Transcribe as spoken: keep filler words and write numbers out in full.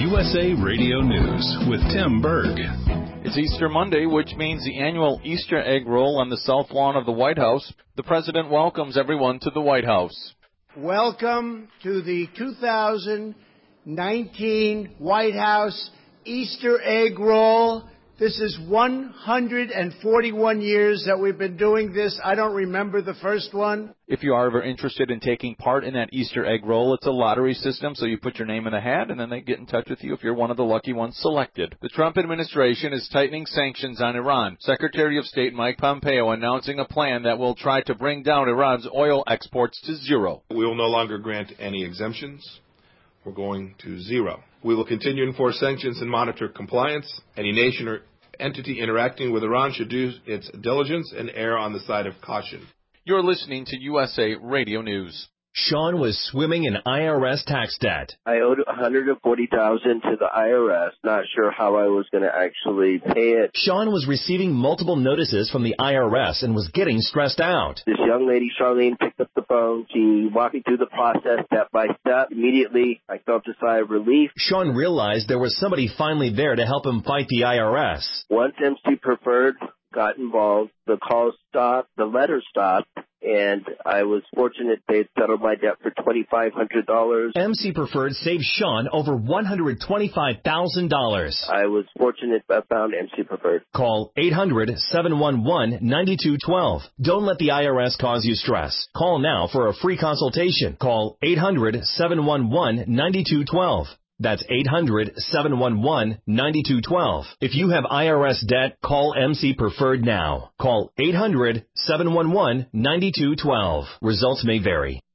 U S A Radio News with Tim Berg. It's Easter Monday, which means the annual Easter egg roll on the south lawn of the White House. The president welcomes everyone to the White House. Welcome to the two thousand nineteen White House Easter egg roll. This is one hundred forty-one years that we've been doing this. I don't remember the first one. If you are ever interested in taking part in that Easter egg roll, it's a lottery system, so you put your name in a hat, and then they get in touch with you if you're one of the lucky ones selected. The Trump administration is tightening sanctions on Iran. Secretary of State Mike Pompeo announcing a plan that will try to bring down Iran's oil exports to zero. We will no longer grant any exemptions. We're going to zero. We will continue to enforce sanctions and monitor compliance. Any nation or entity interacting with Iran should do its diligence and err on the side of caution. You're listening to U S A Radio News. Sean was swimming in I R S tax debt. I owed one hundred forty thousand dollars to the I R S. Not sure how I was going to actually pay it. Sean was receiving multiple notices from the I R S and was getting stressed out. This young lady, Charlene, picked up the phone. She walked me through the process step by step. Immediately, I felt a sigh of relief. Sean realized there was somebody finally there to help him fight the I R S. Once M C Preferred got involved, the calls stopped, the letters stopped, and I was fortunate they had settled my debt for twenty-five hundred dollars. M C Preferred saved Sean over one hundred twenty-five thousand dollars. I was fortunate I found M C Preferred. Call eight hundred, seven one one, nine two one two. Don't let the I R S cause you stress. Call now for a free consultation. Call eight hundred, seven one one, nine two one two. That's eight hundred, seven one one, nine two one two. If you have I R S debt, call M C Preferred now. Call eight hundred, seven one one, nine two one two. Results may vary.